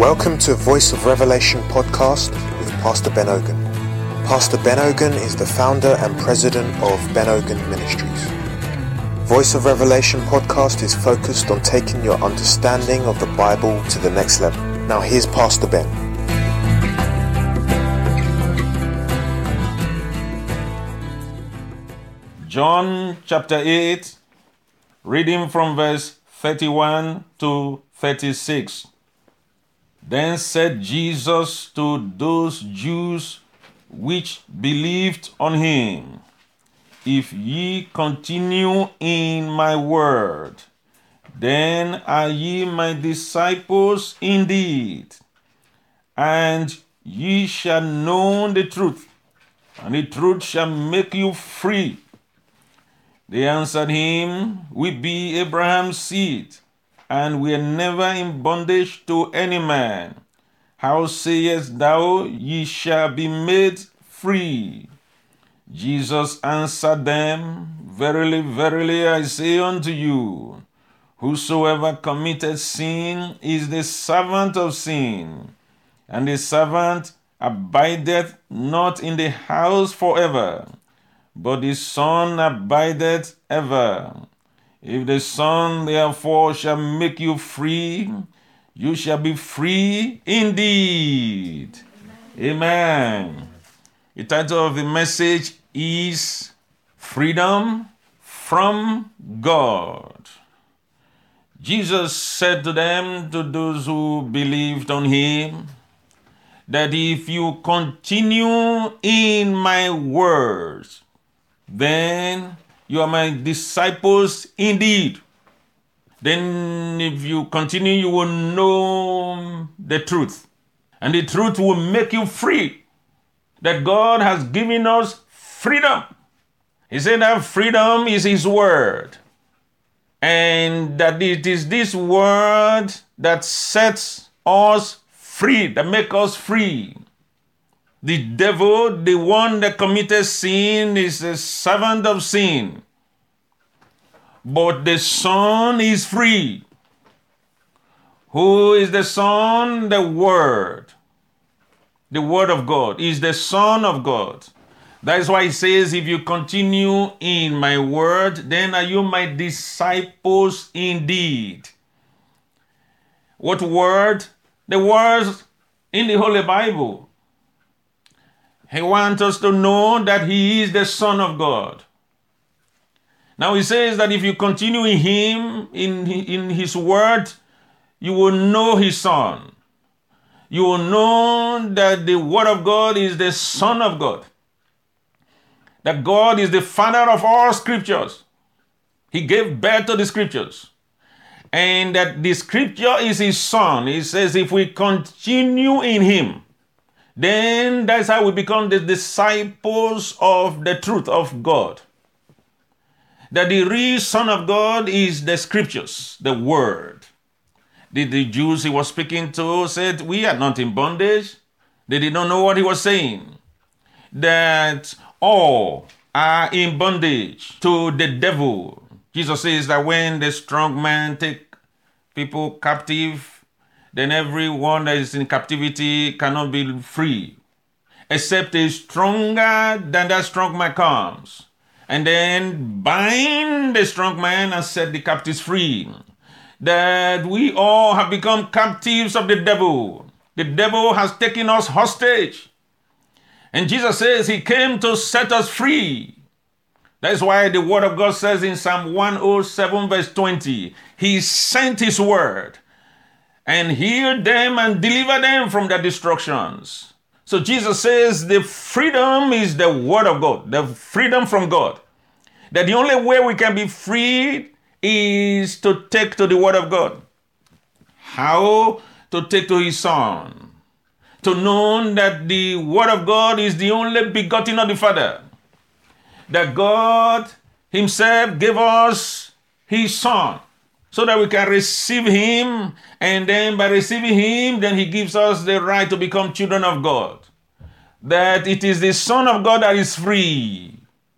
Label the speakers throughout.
Speaker 1: Welcome to Voice of Revelation podcast with Pastor Ben Ogun. Pastor Ben Ogun is the founder and president of Ben Ogun Ministries. Voice of Revelation podcast is focused on taking your understanding of the Bible to the next level. Now here's Pastor Ben.
Speaker 2: John chapter 8, reading from verse 31 to 36. Then said Jesus to those Jews which believed on him, If ye continue in my word, then are ye my disciples indeed, and ye shall know the truth, and the truth shall make you free. They answered him, We be Abraham's seed, and we are never in bondage to any man. How sayest thou, ye shall be made free? Jesus answered them, Verily, verily, I say unto you, whosoever committeth sin is the servant of sin, and the servant abideth not in the house forever, but the Son abideth ever. If the Son therefore shall make you free, you shall be free indeed. Amen. The title of the message is Freedom from God. Jesus said to them, to those who believed on him, that if you continue in my words, then you are my disciples indeed. Then if you continue, you will know the truth. And the truth will make you free. That God has given us freedom. He said that freedom is his word. And that it is this word that sets us free, that makes us free. The devil, the one that committed sin, is a servant of sin. But the Son is free. Who is the Son? The Word. The Word of God is the Son of God. That is why he says, if you continue in my word, then are you my disciples indeed. What word? The words in the Holy Bible. He wants us to know that he is the Son of God. Now he says that if you continue in him, in his word, you will know his Son. You will know that the word of God is the Son of God. That God is the Father of all scriptures. He gave birth to the scriptures. And that the scripture is his Son. He says if we continue in him, then that's how we become the disciples of the truth of God. That the real Son of God is the scriptures, the word. The Jews he was speaking to said, we are not in bondage. They did not know what he was saying. That all are in bondage to the devil. Jesus says that when the strong man take people captive, then everyone that is in captivity cannot be free, except a stronger than that strong man comes, and then bind the strong man and set the captives free. That we all have become captives of the devil. The devil has taken us hostage. And Jesus says he came to set us free. That's why the word of God says in Psalm 107 verse 20, he sent his word and healed them and delivered them from their destructions. So Jesus says the freedom is the word of God, the freedom from God. That the only way we can be freed is to take to the word of God. How? To take to his Son. To know that the word of God is the only begotten of the Father. That God himself gave us his Son, so that we can receive him, and then by receiving him, then he gives us the right to become children of God. That it is the Son of God that is free.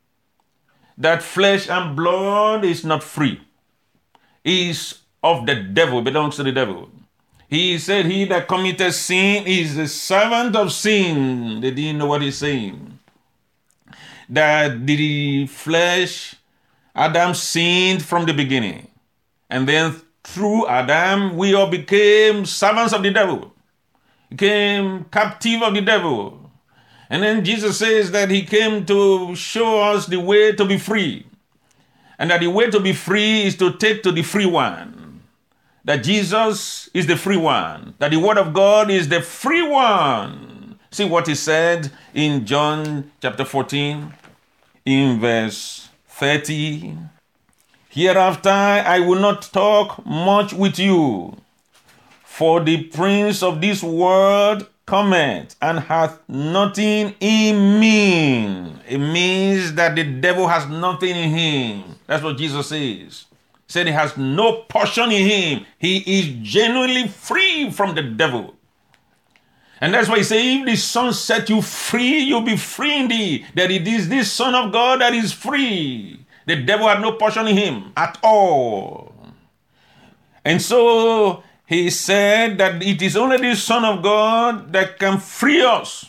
Speaker 2: That flesh and blood is not free. Is of the devil, belongs to the devil. He said, he that committed sin is the servant of sin. They didn't know what he's saying. That the flesh, Adam sinned from the beginning. And then through Adam, we all became servants of the devil. Became captive of the devil. And then Jesus says that he came to show us the way to be free. And that the way to be free is to take to the free one. That Jesus is the free one. That the word of God is the free one. See what he said in John chapter 14, in verse 30. Hereafter I will not talk much with you, for the prince of this world cometh and hath nothing in me. It means that the devil has nothing in him. That's what Jesus says. He said he has no portion in him. He is genuinely free from the devil. And that's why he says, if the Son set you free, you'll be free indeed. That it is this Son of God that is free. The devil had no portion in him at all. And so he said that it is only the Son of God that can free us.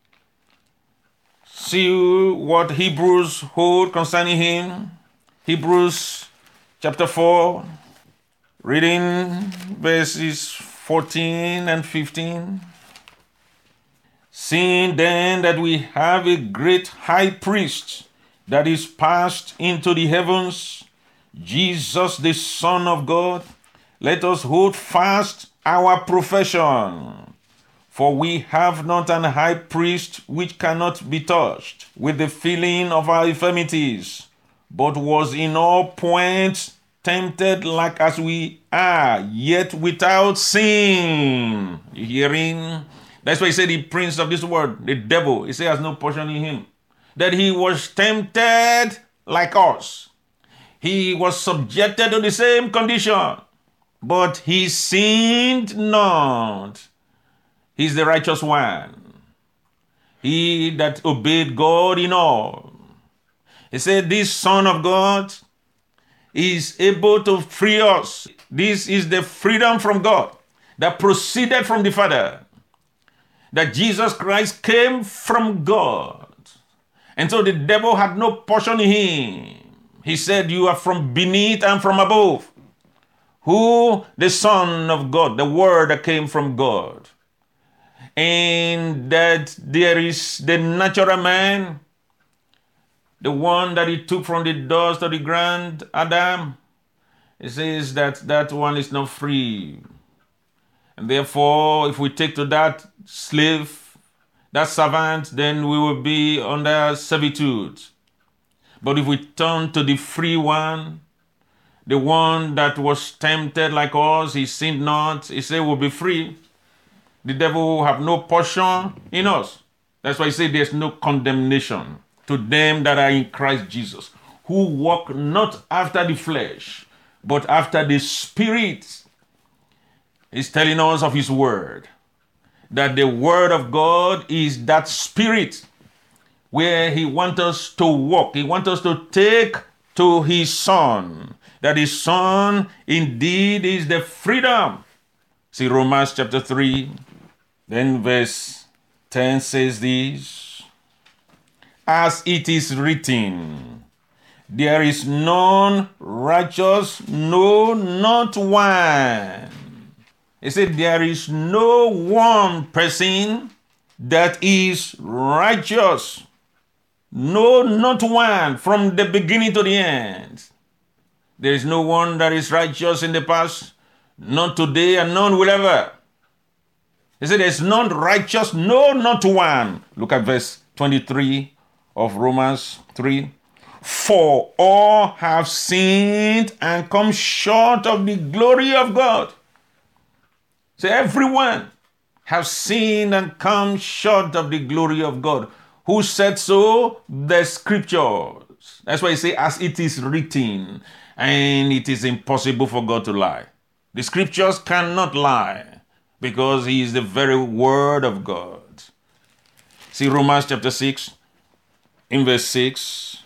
Speaker 2: See what Hebrews hold concerning him. Hebrews chapter 4, reading verses 14 and 15. Seeing then that we have a great high priest that is passed into the heavens, Jesus the Son of God, let us hold fast our profession. For we have not an high priest which cannot be touched with the feeling of our infirmities, but was in all points tempted like as we are, yet without sin. You hearing? That's why he said the prince of this world, the devil, he said has no portion in him. That he was tempted like us. He was subjected to the same condition, but he sinned not. He's the righteous one. He that obeyed God in all. He said, this Son of God is able to free us. This is the freedom from God that proceeded from the Father. That Jesus Christ came from God. And so the devil had no portion in him. He said, you are from beneath and from above. Who? The Son of God, the Word that came from God. And that there is the natural man, the one that he took from the dust of the ground, Adam. He says that one is not free. And therefore, if we take to that slave, that servant, then we will be under servitude. But if we turn to the free one, the one that was tempted like us, he sinned not, he said we'll be free. The devil will have no portion in us. That's why he said there's no condemnation to them that are in Christ Jesus, who walk not after the flesh, but after the Spirit. He's telling us of his word. That the word of God is that Spirit where he wants us to walk. He wants us to take to his Son. That his Son indeed is the freedom. See Romans chapter 3, then verse 10 says this. As it is written, there is none righteous, no, not one. He said, there is no one person that is righteous. No, not one, from the beginning to the end. There is no one that is righteous in the past, not today, and none will ever. He said, there's none righteous, no, not one. Look at verse 23 of Romans 3. For all have sinned and come short of the glory of God. So everyone has sinned and come short of the glory of God. Who said so? The scriptures. That's why he says, as it is written, and it is impossible for God to lie. The scriptures cannot lie because he is the very word of God. See Romans chapter 6, in verse 6.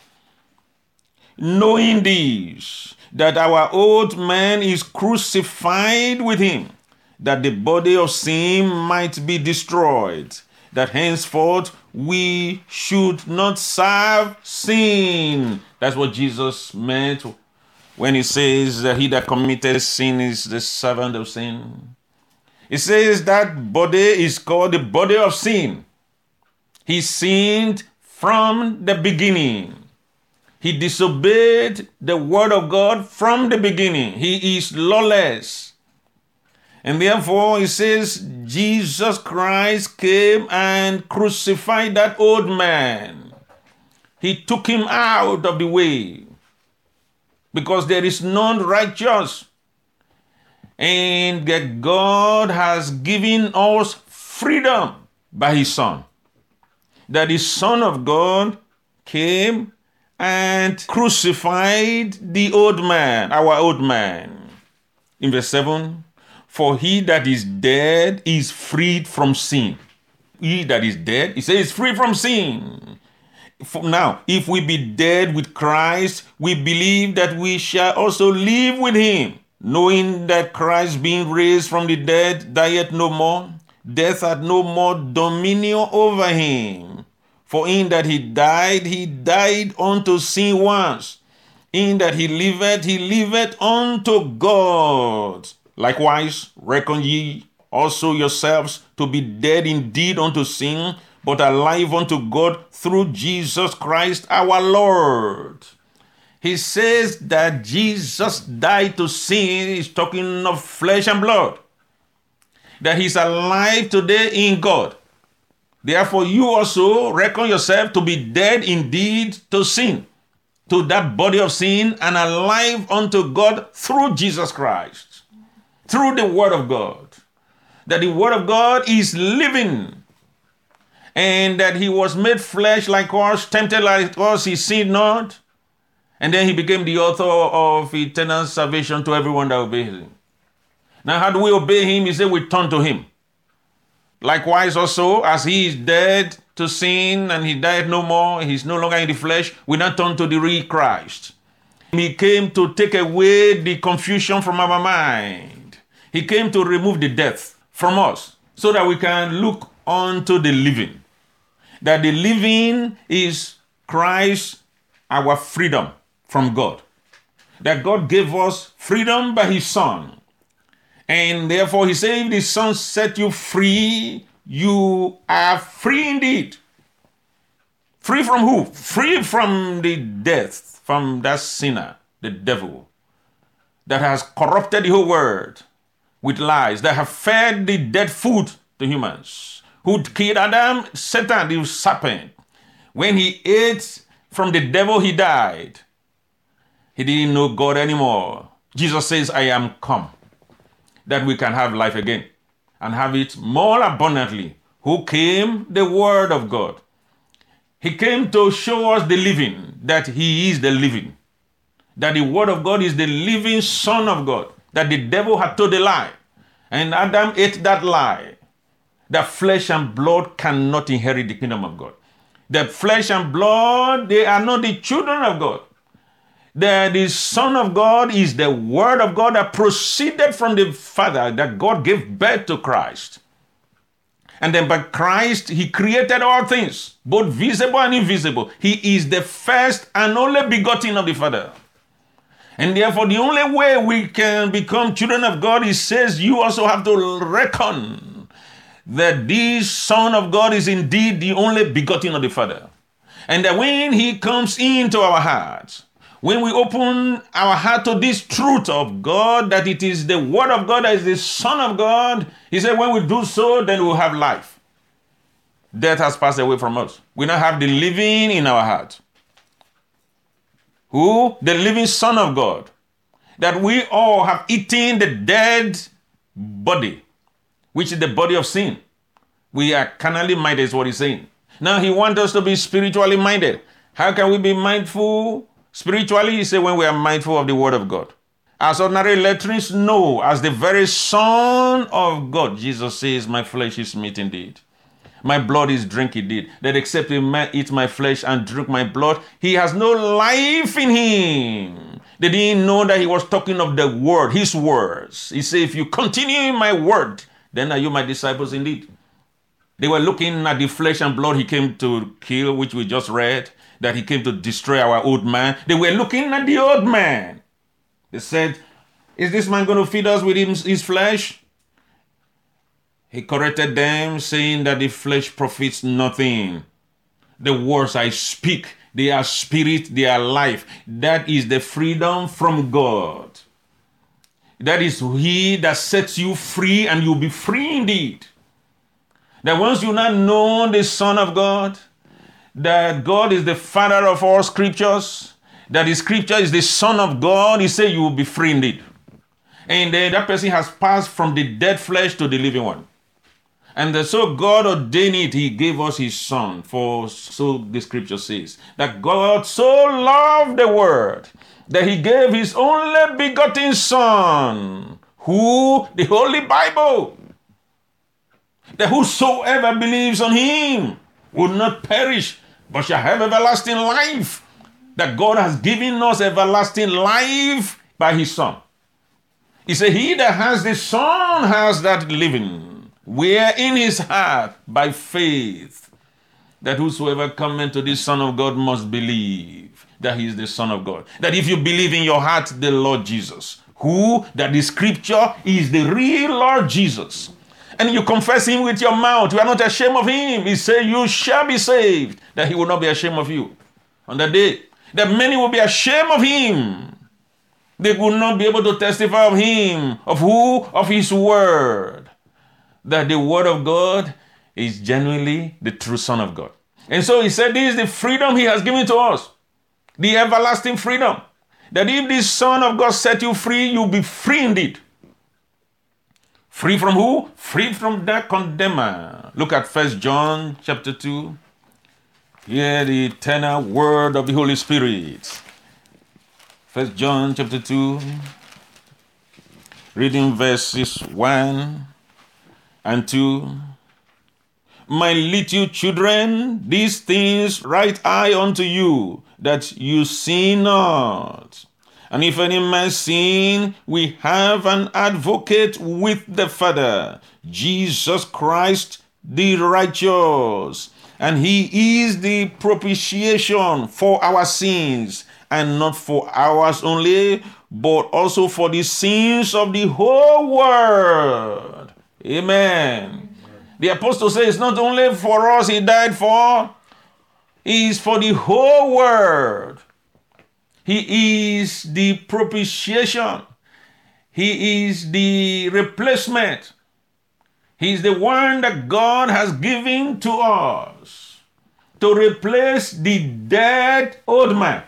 Speaker 2: Knowing this, that our old man is crucified with him, that the body of sin might be destroyed, that henceforth we should not serve sin. That's what Jesus meant when he says that he that committed sin is the servant of sin. He says that body is called the body of sin. He sinned from the beginning. He disobeyed the word of God from the beginning. He is lawless. And therefore, he says, Jesus Christ came and crucified that old man. He took him out of the way because there is none righteous. And that God has given us freedom by his Son. That the Son of God came and crucified the old man, our old man. In verse 7, for he that is dead is freed from sin. He that is dead, he says, is free from sin. Now, if we be dead with Christ, we believe that we shall also live with him, knowing that Christ being raised from the dead dieth no more, death had no more dominion over him. For in that he died unto sin once. In that he liveth unto God. Likewise, reckon ye also yourselves to be dead indeed unto sin, but alive unto God through Jesus Christ our Lord. He says that Jesus died to sin. He's talking of flesh and blood. That he's alive today in God. Therefore, you also reckon yourself to be dead indeed to sin, to that body of sin, and alive unto God through Jesus Christ, through the word of God. That the word of God is living, and that he was made flesh like us, tempted like us, he sinned not, and then he became the author of eternal salvation to everyone that obeys him. Now, how do we obey him? He said we turn to him. Likewise also, as he is dead to sin and he died no more, he's no longer in the flesh, we now turn to the real Christ. He came to take away the confusion from our mind. He came to remove the death from us so that we can look unto the living. That the living is Christ, our freedom from God. That God gave us freedom by his Son. And therefore he said, if the Son set you free, you are free indeed. Free from who? Free from the death, from that sinner, the devil, that has corrupted the whole world with lies, that have fed the dead food to humans, who killed Adam, Satan, the serpent. When he ate from the devil, he died. He didn't know God anymore. Jesus says, I am come, that we can have life again and have it more abundantly. Who came? The Word of God. He came to show us the living, that he is the living, that the Word of God is the living Son of God, that the devil had told a lie, and Adam ate that lie, that flesh and blood cannot inherit the kingdom of God. That flesh and blood, they are not the children of God. That the Son of God is the Word of God that proceeded from the Father, that God gave birth to Christ. And then by Christ, he created all things, both visible and invisible. He is the first and only begotten of the Father. And therefore, the only way we can become children of God, he says, you also have to reckon that this Son of God is indeed the only begotten of the Father. And that when he comes into our hearts, when we open our heart to this truth of God, that it is the Word of God that is the Son of God, he said, when we do so, then we'll have life. Death has passed away from us. We now have the living in our heart. Who? The living Son of God. That we all have eaten the dead body, which is the body of sin. We are carnally minded, is what he's saying. Now he wants us to be spiritually minded. How can we be mindful spiritually? He said, when we are mindful of the Word of God. As ordinary electrons know, as the very Son of God, Jesus says, my flesh is meat indeed. My blood is drink indeed. That except a man eat my flesh and drink my blood, he has no life in him. They didn't know that he was talking of the word, his words. He said, if you continue in my word, then are you my disciples indeed. They were looking at the flesh and blood he came to kill, which we just read, that he came to destroy our old man. They were looking at the old man. They said, is this man going to feed us with his flesh? He corrected them, saying that the flesh profits nothing. The words I speak, they are spirit, they are life. That is the freedom from God. That is he that sets you free, and you'll be free indeed. That once you now know the Son of God, that God is the Father of all scriptures, that the scripture is the Son of God, he said you will be free indeed. And that person has passed from the dead flesh to the living one. And so God ordained it, he gave us his Son, for so the scripture says, that God so loved the world, that he gave his only begotten Son, who, the Holy Bible, that whosoever believes on him will not perish, but shall have everlasting life. That God has given us everlasting life by his Son. He said, he that has the Son has that living, where in his heart by faith, that whosoever cometh to the Son of God must believe that he is the Son of God. That if you believe in your heart the Lord Jesus, who, that the scripture is the real Lord Jesus, and you confess him with your mouth, you are not ashamed of him, he said you shall be saved, that he will not be ashamed of you on that day. That many will be ashamed of him. They will not be able to testify of him. Of who? Of his word. That the word of God is genuinely the true Son of God. And so he said this is the freedom he has given to us. The everlasting freedom. That if the Son of God set you free, you'll be free indeed. Free from who? Free from that condemner. Look at 1 John chapter 2. Hear the eternal word of the Holy Spirit. 1 John chapter 2, reading verses 1 and 2. My little children, these things write I unto you, that you sin not. And if any man sin, we have an advocate with the Father, Jesus Christ the righteous. And he is the propitiation for our sins, and not for ours only, but also for the sins of the whole world. Amen. The apostle says, not only for us he died for, he is for the whole world. He is the propitiation. He is the replacement. He is the one that God has given to us to replace the dead old man.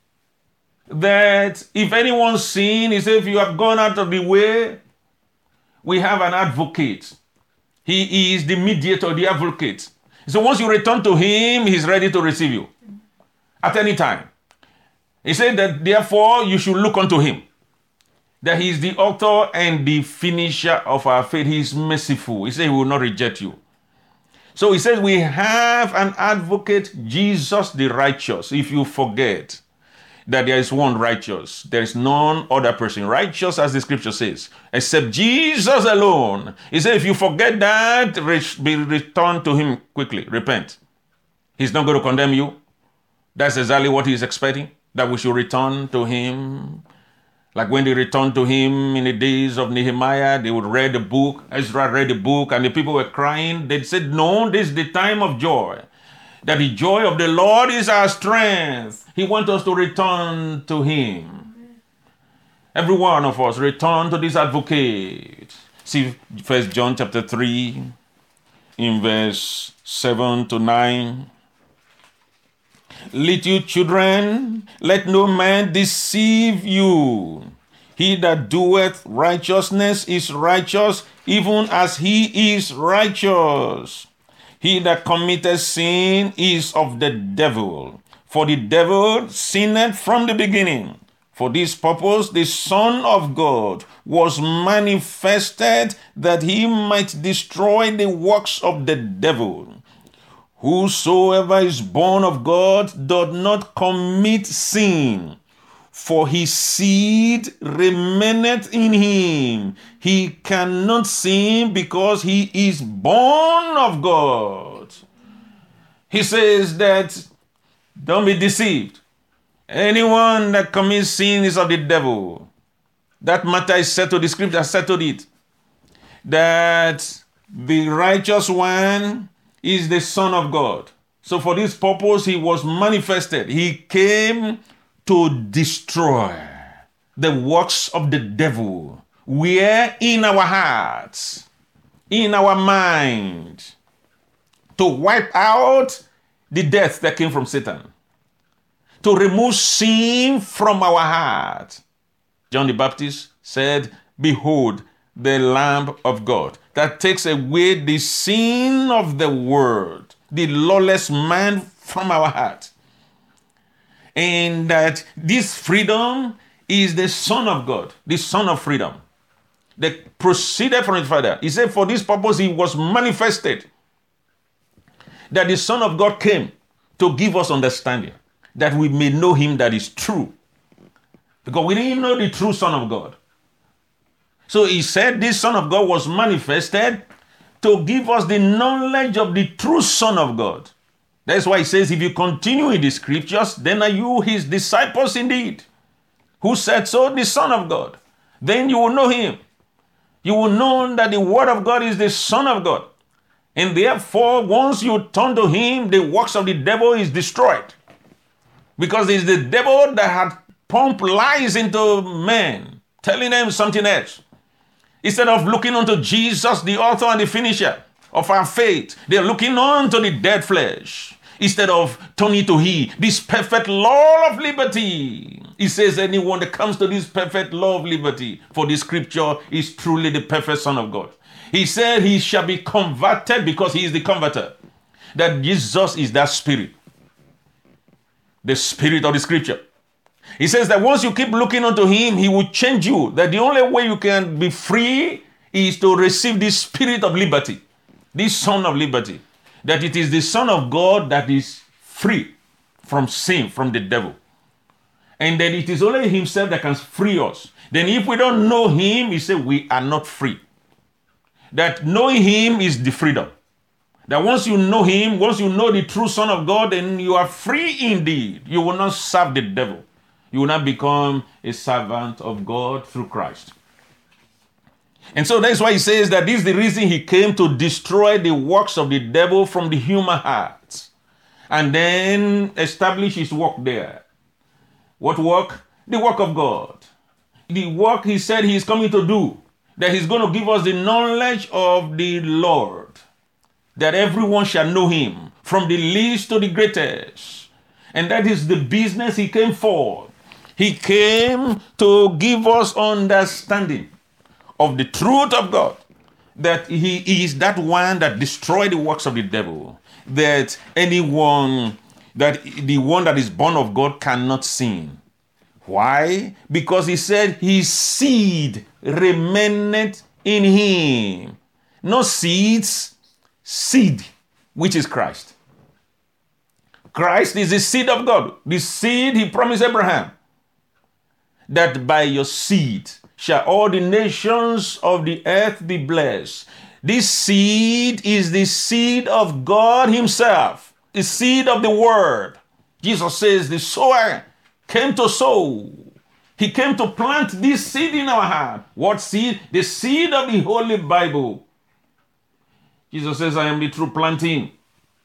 Speaker 2: That if anyone sin, he said, if you have gone out of the way, we have an advocate. He is the mediator, the advocate. So once you return to him, he's ready to receive you at any time. He said that therefore you should look unto him, that he is the author and the finisher of our faith. He is merciful. He said he will not reject you. So he says we have an advocate, Jesus the righteous. If you forget that there is one righteous, there is none other person righteous, as the scripture says, except Jesus alone. He said if you forget that, be returned to him quickly. Repent. He's not going to condemn you. That's exactly what he's expecting, that we should return to him. Like when they returned to him in the days of Nehemiah, they would read the book. Ezra read the book and the people were crying. They said, no, this is the time of joy. That the joy of the Lord is our strength. He wants us to return to him. Every one of us return to this advocate. See 1 John chapter 3 in verse 7 to 9. Little children, let no man deceive you. He that doeth righteousness is righteous, even as he is righteous. He that committeth sin is of the devil, for the devil sinned from the beginning. For this purpose the Son of God was manifested, that he might destroy the works of the devil. Whosoever is born of God doth not commit sin, For his seed remaineth in him. He cannot sin because he is born of God. He says that, don't be deceived. Anyone that commits sin is of the devil. That matter is settled. The scripture settled it. That the righteous one is the Son of God. So for this purpose, he was manifested. He came to destroy the works of the devil. Where? In our hearts, in our mind, to wipe out the death that came from Satan, to remove sin from our heart. John the Baptist said, behold, the Lamb of God that takes away the sin of the world, the lawless man from our heart. And that this freedom is the Son of God, the Son of freedom, that proceeded from his Father. He said, for this purpose he was manifested, that the Son of God came to give us understanding, that we may know him that is true. Because we didn't know the true Son of God. So he said this Son of God was manifested to give us the knowledge of the true Son of God. That's why he says, if you continue in the scriptures, then are you his disciples indeed. Who said so? The Son of God. Then you will know him. You will know that the word of God is the Son of God. And therefore, once you turn to him, the works of the devil is destroyed. Because it's the devil that had pumped lies into men, telling them something else. Instead of looking unto Jesus, the author and the finisher of our faith, they're looking unto the dead flesh. Instead of turning to he, this perfect law of liberty. He says anyone that comes to this perfect law of liberty, for the scripture is truly the perfect Son of God. He said he shall be converted because he is the converter. That Jesus is that spirit. The spirit of the scripture. He says that once you keep looking unto him, he will change you. That the only way you can be free is to receive this spirit of liberty. This Son of liberty. That it is the Son of God that is free from sin, from the devil. And that it is only himself that can free us. Then if we don't know him, he said we are not free. That knowing him is the freedom. That once you know him, once you know the true Son of God, then you are free indeed. You will not serve the devil. You will not become a servant of God through Christ. And so that's why he says that this is the reason he came to destroy the works of the devil from the human heart. And then establish his work there. What work? The work of God. The work he said he is coming to do. That he's going to give us the knowledge of the Lord. That everyone shall know him, from the least to the greatest. And that is the business he came for. He came to give us understanding of the truth of God. That he is that one that destroyed the works of the devil. That anyone, that the one that is born of God cannot sin. Why? Because he said his seed remaineth in him. No seeds, seed, which is Christ. Christ is the seed of God. The seed he promised Abraham. That by your seed shall all the nations of the earth be blessed. This seed is the seed of God himself. The seed of the word. Jesus says the sower came to sow. He came to plant this seed in our heart. What seed? The seed of the Holy Bible. Jesus says, I am the true planting.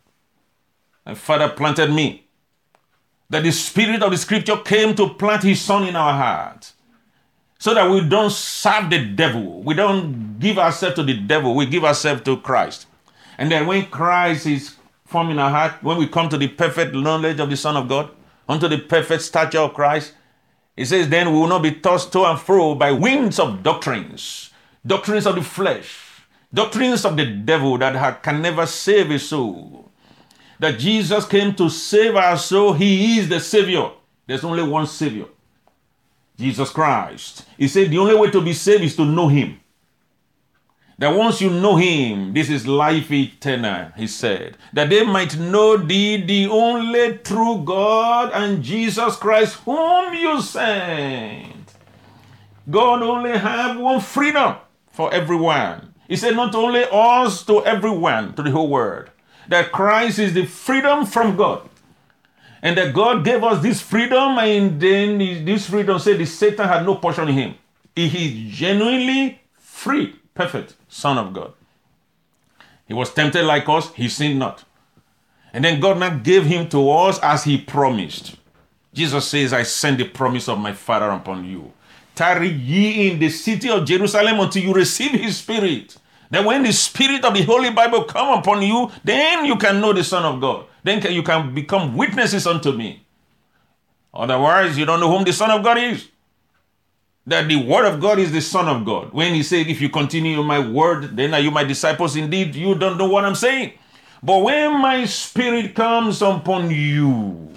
Speaker 2: My Father planted me. That the spirit of the scripture came to plant his Son in our heart. So that we don't serve the devil. We don't give ourselves to the devil. We give ourselves to Christ. And then when Christ is formed in our heart, when we come to the perfect knowledge of the Son of God, unto the perfect stature of Christ, it says, then we will not be tossed to and fro by winds of doctrines. Doctrines of the flesh. Doctrines of the devil that can never save a soul. That Jesus came to save our soul. He is the Savior. There's only one Savior. Jesus Christ. He said the only way to be saved is to know him. That once you know him, this is life eternal, he said, that they might know thee, the only true God, and Jesus Christ, whom you sent. God only have one freedom for everyone. He said not only us, to everyone, to the whole world. That Christ is the freedom from God. And that God gave us this freedom, and then this freedom said that Satan had no portion in him. He is genuinely free, perfect Son of God. He was tempted like us, he sinned not. And then God now gave him to us as he promised. Jesus says, I send the promise of my Father upon you. Tarry ye in the city of Jerusalem until you receive his Spirit. Then when the Spirit of the Holy Bible come upon you, then you can know the Son of God. Then you can become witnesses unto me. Otherwise, you don't know whom the Son of God is. That the Word of God is the Son of God. When he said, if you continue in my word, then are you my disciples indeed. You don't know what I'm saying. But when my Spirit comes upon you,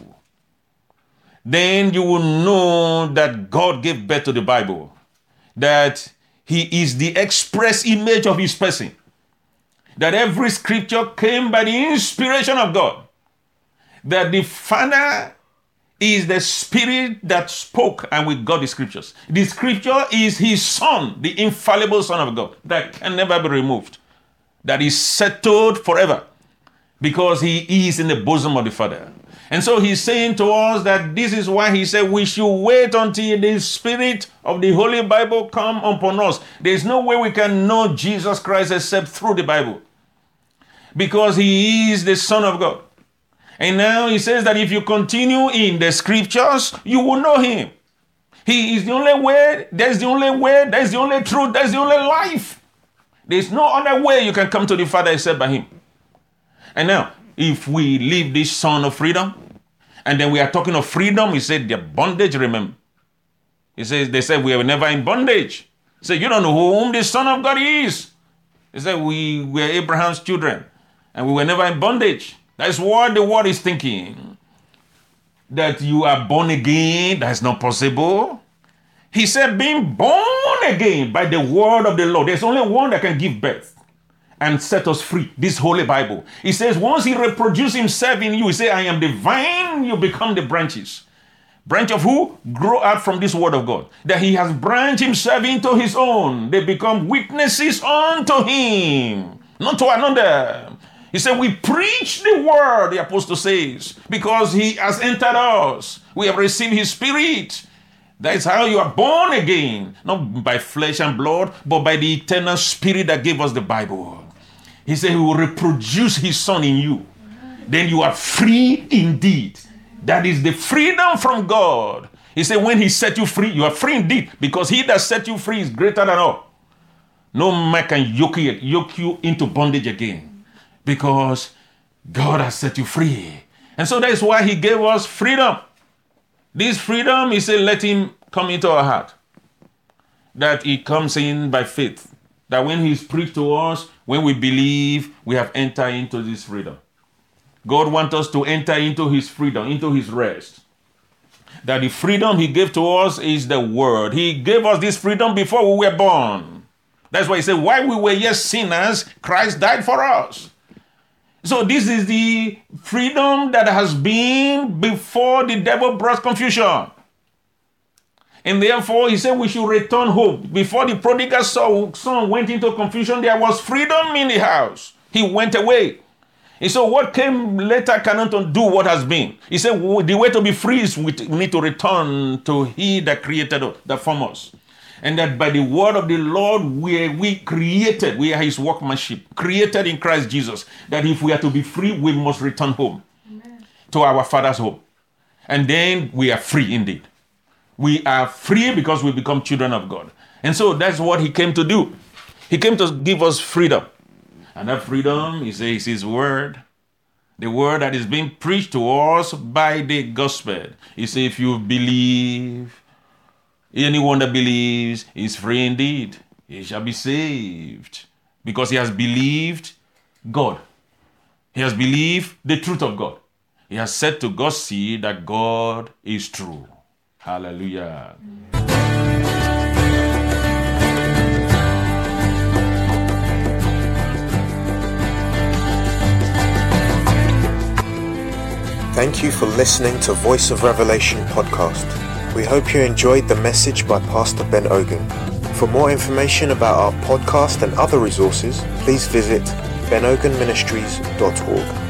Speaker 2: then you will know that God gave birth to the Bible. That he is the express image of his person. That every scripture came by the inspiration of God. That the Father is the Spirit that spoke and we got the scriptures. The scripture is his Son, the infallible Son of God, that can never be removed. That is settled forever because he is in the bosom of the Father. And so he's saying to us that this is why he said we should wait until the Spirit of the Holy Bible come upon us. There's no way we can know Jesus Christ except through the Bible. Because he is the Son of God. And now he says that if you continue in the scriptures, you will know him. He is the only way, there's the only way, there's the only truth, there's the only life. There's no other way you can come to the Father except by him. And now, if we leave this son of freedom, and then we are talking of freedom, he said the bondage, remember. He says, they said we were never in bondage. He said, you don't know whom the Son of God is. He said we were Abraham's children, and we were never in bondage. That's what the world is thinking. That you are born again, that's not possible. He said being born again by the word of the Lord. There's only one that can give birth and set us free, this Holy Bible. He says once he reproduces himself in you, he says, I am the vine, you become the branches. Branch of who? Grow out from this word of God. That he has branched himself into his own. They become witnesses unto him, not to another. He said, we preach the word, the apostle says, because he has entered us. We have received his Spirit. That is how you are born again. Not by flesh and blood, but by the eternal Spirit that gave us the Bible. He said he will reproduce his Son in you. Then you are free indeed. That is the freedom from God. He said when he set you free, you are free indeed. Because he that set you free is greater than all. No man can yoke you into bondage again. Because God has set you free. And so that is why he gave us freedom. This freedom, he said, let him come into our heart. That it comes in by faith. That when he's preached to us, when we believe, we have entered into this freedom. God wants us to enter into his freedom, into his rest. That the freedom he gave to us is the word. He gave us this freedom before we were born. That's why he said, while we were yet sinners, Christ died for us. So this is the freedom that has been before the devil brought confusion. And therefore, he said we should return home. Before the prodigal son went into confusion, there was freedom in the house. He went away. And so what came later cannot undo what has been. He said the way to be free is we need to return to he that created us, that formed us. And that by the word of the Lord, we created, we are his workmanship, created in Christ Jesus. That if we are to be free, we must return home. Amen. To our Father's home. And then we are free indeed. We are free because we become children of God. And so that's what he came to do. He came to give us freedom. And that freedom, he says, is his word. The word that is being preached to us by the gospel. He says, if you believe, anyone that believes is free indeed. He shall be saved. Because he has believed God. He has believed the truth of God. He has said to God's seed that God is true. Hallelujah.
Speaker 1: Thank you for listening to Voice of Revelation podcast. We hope you enjoyed the message by Pastor Ben Ogun. For more information about our podcast and other resources, please visit benogunministries.org.